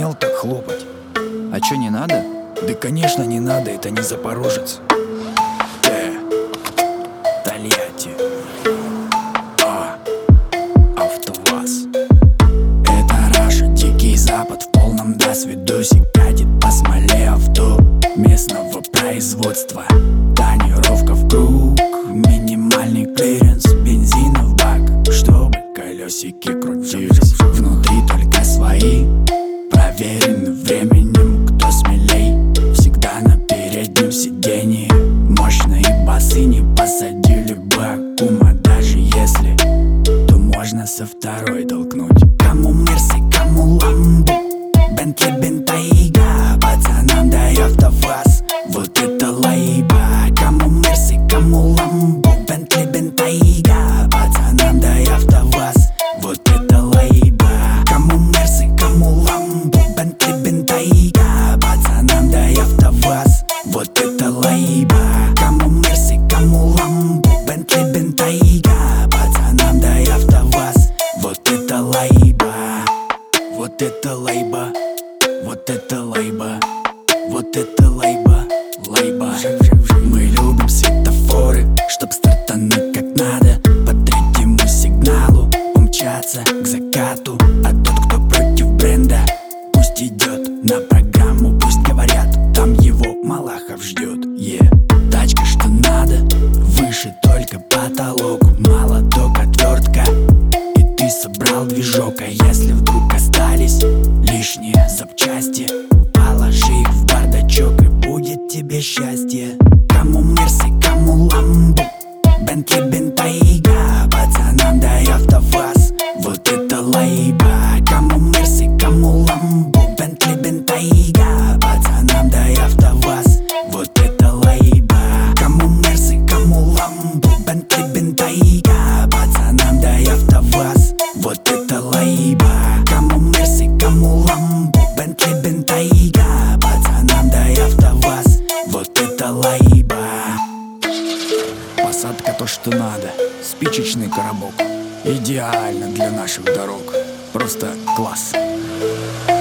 умел так хлопать. А чё, не надо? Да конечно не надо, это не Запорожец. Тольятти. АвтоВАЗ. Это Раша, Дикий Запад в полном досвидосе. Катит по смоле авто местного производства. Тонировка в круг, минимальный клиренс, бензина в бак, чтобы колесики крутились. Внутри только свои, проверены временем, кто смелей. Всегда на переднем сиденье. Мощные басы не посадили бы Акума. Даже если, то можно со второй толкнуть. Кому Мерси, кому Ламбо, Бентли, Бентайга, пацанам дай АвтоВАЗ, вот это лайба. Кому Мерси, кому Ламбо, Бентли, Бентайга, пацанам дай АвтоВАЗ, вот это лайба. Кому Мерси, кому Ламбо, Бентли, Бентайга, пацанам дай АвтоВАЗ, вот это лайба. Кому Мерси, кому Ламбо, Бентли, Бентайга, пацанам дай АвтоВАЗ, вот это лайба. Вот это лайба, вот это лайба, вот это лайба, лайба. Мы любим светофоры, чтоб стартануть как надо. По третьему сигналу умчаться к закату. А тот, кто против бренда, пусть идет на программу. Пусть говорят, там его Малахов ждет. Тачка что надо, выше только потолок. Мало только отвертка, и ты собрал движок. А если вдруг остались лишние запчасти, положи их в бардачок, и будет тебе счастье. Кому Мерси, кому Ламбо, Бентли, Бентайга, пацанам дай АвтоВАЗ, вот это лайба. Кому Мерси, кому Ламбо, Бентли, Бентайга, пацанам дай АвтоВАЗ, вот это лайба. Кому Мерси, кому Ламбо, Бентли, Бентайга, пацанам дай АвтоВАЗ, вот это лайба. Кому Мерси, кому Ламбо, Бентли, Бентайга, пацанам дай АвтоВАЗ, вот это лайба. Посадка то, что надо, спичечный коробок, идеально для наших дорог, просто класс.